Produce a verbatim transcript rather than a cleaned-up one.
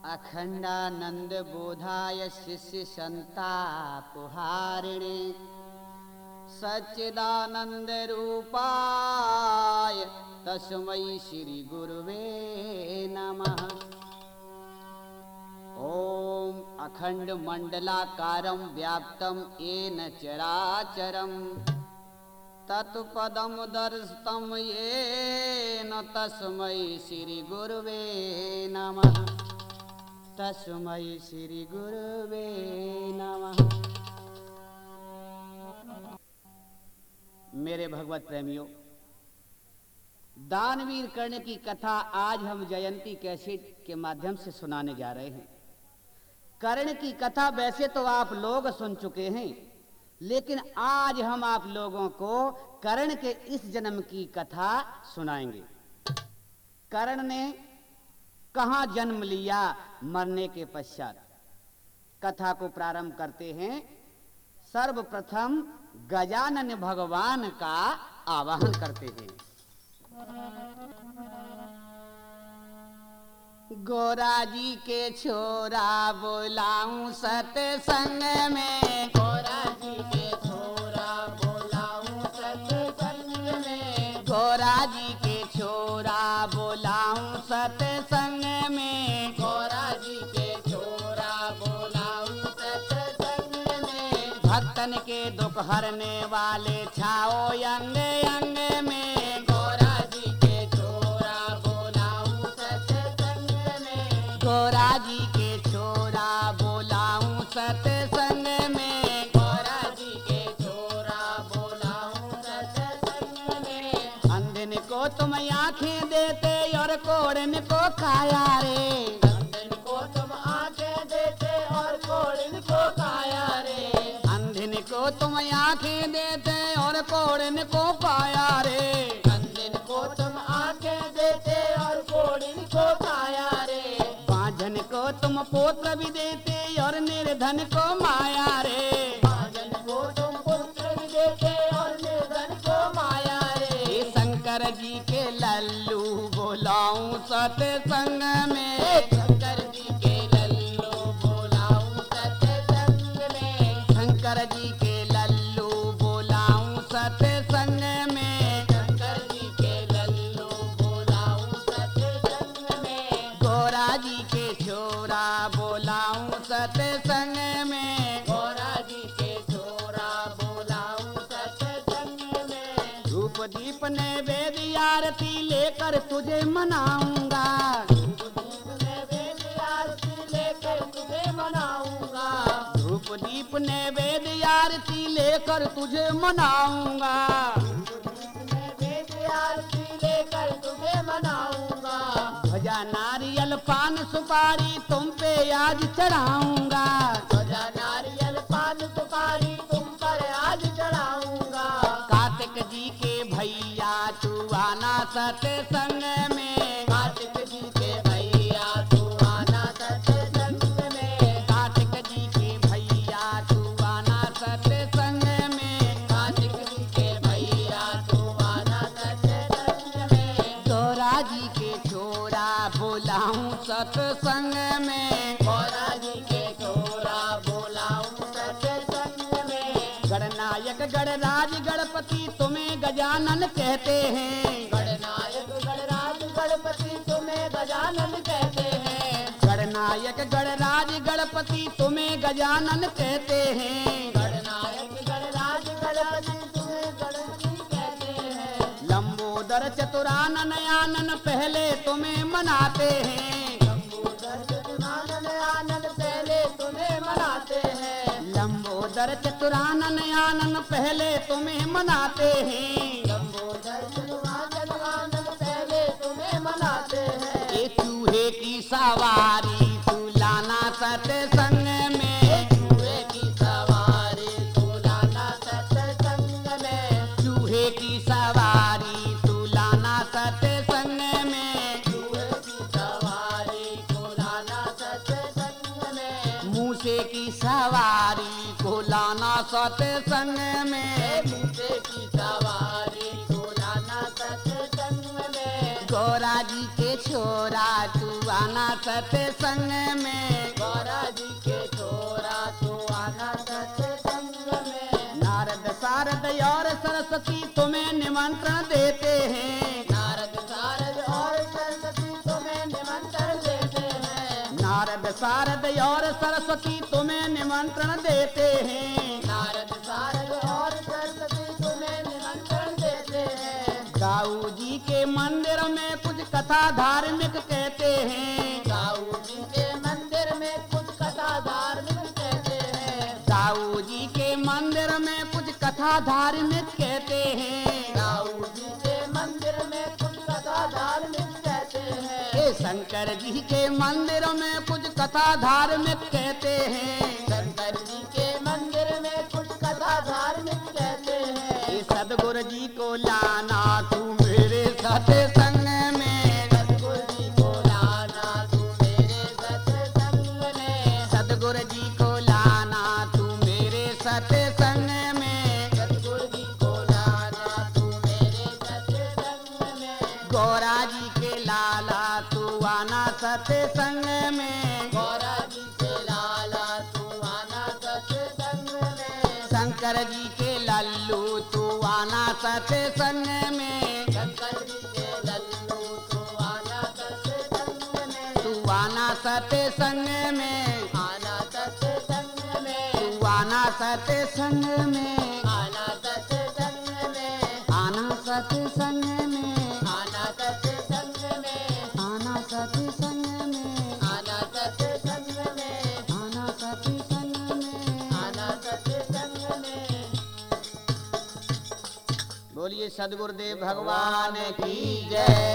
अखंडानंद बोधाय शिष्य संतापहारिणे सच्चिदानंद रूपाय तस्मै श्री गुरुवे नमः। ओम अखंड मंडलाकारं व्याप्तं येन चराचरं तत्पदं दर्शितं येन तस्मै श्री गुरुवे नमः। तस्मै श्री गुरुवे नमः। मेरे भगवत प्रेमियों, दानवीर कर्ण की कथा आज हम जयंती कैसेट के माध्यम से सुनाने जा रहे हैं। कर्ण की कथा वैसे तो आप लोग सुन चुके हैं, लेकिन आज हम आप लोगों को कर्ण के इस जन्म की कथा सुनाएंगे। कर्ण ने कहाँ जन्म लिया मरने के पश्चात। कथा को प्रारंभ करते हैं। सर्वप्रथम गजानन भगवान का आवाहन करते हैं। गोरा जी के छोरा बोलाऊं सत्संग में, गोरा जी के छोरा बोलाऊं सत्संग में, गोरा जी के छोरा बोलाऊं सत्संग में, गोरा जी के छोरा बोलाऊं सत्संग में। भक्तन के दुख हरने वाले छाओ अंग अंग में, गोरा जी के छोरा बोलाऊं सत्संग में, गोरा जी के छोरा बोलाऊं सत्संग में, गोरा जी के छोरा बोलाऊं सत्संग में। अंधन को तुम आंखें देते और कोड़न को खाया रे, अंधन को तुम आंखें देते और कोड़न को खाया रे, अंधन को तुम आंखें देते और कोड़न को खाया रे, अंधन को तुम आंखें देते और कोड़न को खाया रे। बांझन को तुम पुत्र भी देते और निर्धन को माया रे, बांझन को तुम पुत्र भी देते और निर्धन को माया रे। शंकर जी के लल्लू बोलाऊं सत्संग में, शंकर जी के लल्लू बोलाऊं सत्संग में, शंकर जी के लल्लू बोलाऊं सत्संग में, शंकर जी के लल्लू बोलाऊं सत्संग में। गोरा जी के छोरा बोलाऊं सत्संग में, गोरा जी के छोरा बोलाऊं सत्संग में। धूप दीप नैवेद्य आरती लेकर तुझे मनाऊंगा, धूप दीप नैवेद्य आरती लेकर तुझे मनाऊंगा, धूप दीप नैवेद्य आरती लेकर तुझे मनाऊंगा, धूप दीप नैवेद्य आरती लेकर तुझे मनाऊंगा। ध्वजा नारियल पान सुपारी तुम पे आज चढ़ाऊंगा, ध्वजा नारियल पान सुपारी तुम पर आज चढ़ाऊंगा। कार्तिक जी के भैया तू आना सत्संग में, कार्तिक जी के भैया तू आना सत्संग में, कार्तिक जी के भैया तू आना सत्संग में, कार्तिक जी के भैया तू आना सत्संग में। गोरा जी के छोरा बोलाऊं सत्संग में, गोरा जी के छोरा बोलाऊं सत्संग में। गणनायक गणराज गणपति तुम्हें गजानन कहते हैं, गणनायक गणराज गणपति तुम्हें गजानन कहते हैं, गणनायक गणराज गणपति तुम्हें गजानन कहते हैं, गणनायक गणराज गणपति तुम्हें गणपति कहते हैं। लंबोदर चतुरानन आनन पहले तुम्हें मनाते हैं, लंबोदर चतुरानन आनन पहले तुम्हें मनाते हैं, लंबोदर चतुरानन आनन पहले तुम्हें मनाते हैं, लंबोदर चतुरानन आनन पहले तुम्हें मनाते हैं। ये चूहे की सवारी तू लाना सत्संग में, चूहे की सवारी तू लाना सत्संग में, चूहे की सवारी तू लाना सत्संग में, चूहे की सवारी तू लाना सत्संग में। मूसे की सवारी को लाना सत्संग में, मूसे की सवारी को लाना सत्संग में। गौरा जी के छोरा तू आना सत्संग में, गौरा जी के छोरा तू आना सत्संग में। नारद सारद और सरस्वती तुम्हें निमंत्रण देते हैं, नारद सारद और सरस्वती तुम्हें निमंत्रण देते हैं। नारद सारद और सरस्वती तुम्हें निमंत्रण देते हैं। नारद सारद और सरस्वती तुम्हें निमंत्रण देते हैं। दाऊ जी के मंदिर में कुछ कथा धार्मिक कहते हैं, दाऊ जी के मंदिर में कुछ कथा धार्मिक कहते हैं। दाऊ जी के मंदिर में कुछ कथा धार्मिक कहते हैं। दाऊ जी के मंदिर में कुछ कथा धार्मिक कहते हैं। ये शंकर जी के मंदिर में कुछ कथा धार्मिक कहते हैं। शंकर जी के मंदिर में कुछ कथा धार्मिक कहते हैं। ये सदगुरु जी को लाना तू मेरे सत्संग में, सतगुरु जी को लाना तू मेरे सत्संग में। सदगुरु जी को लाना तू मेरे सत्संग में, सतगुरु जी को लाना तू मेरे सत्संग में। गौरा जी के लाला तू आना सत्संग में, गौरा जी के लाला तू आना सत्संग में। शंकर जी के लल्लू तू आना सत्संग में, शंकर जी के लल्लू तू आना सत्संग में। तू आना सत्संग में, आना सत्संग में। तू आना सत्संग में, आना सत्संग में। आना सत्संग में, आना सत्संग में। आना सत्संग में, आना सत्संग में। आना सत्संग में। आना सत्संग में। बोलिए सदगुरुदेव भगवान की जय।